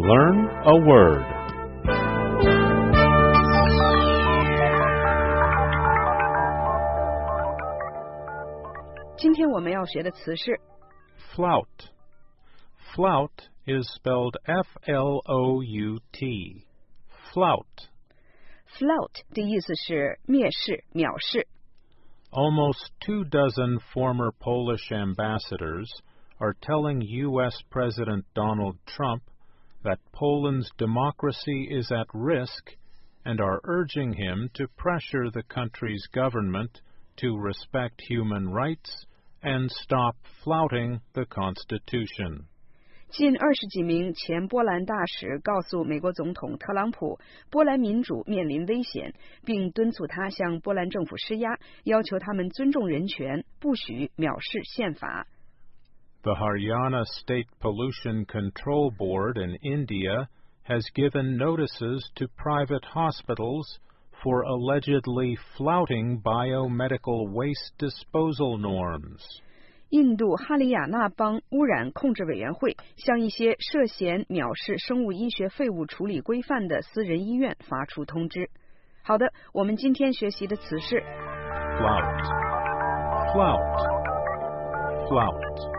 Learn a word. Flout. Flout is spelled F-L-O-U-T. Flout. Flout 的意思是蔑视、藐视。 Almost 24 former Polish ambassadors are telling U.S. President Donald Trump that Poland's democracy is at risk and are urging him to pressure the country's government to respect human rights and stop flouting the Constitution. 近20几名前波兰大使告诉美国总统特朗普，波兰民主面临危险，并敦促他向波兰政府施压，要求他们尊重人权，不许藐视宪法。 The Haryana State Pollution Control Board in India has given notices to private hospitals for allegedly flouting biomedical waste disposal norms. 印度哈里亚纳邦污染控制委员会向一些涉嫌藐视生物医学废物处理规范的私人医院发出通知。好的，我们今天学习的词是 Flout. Flout. Flout.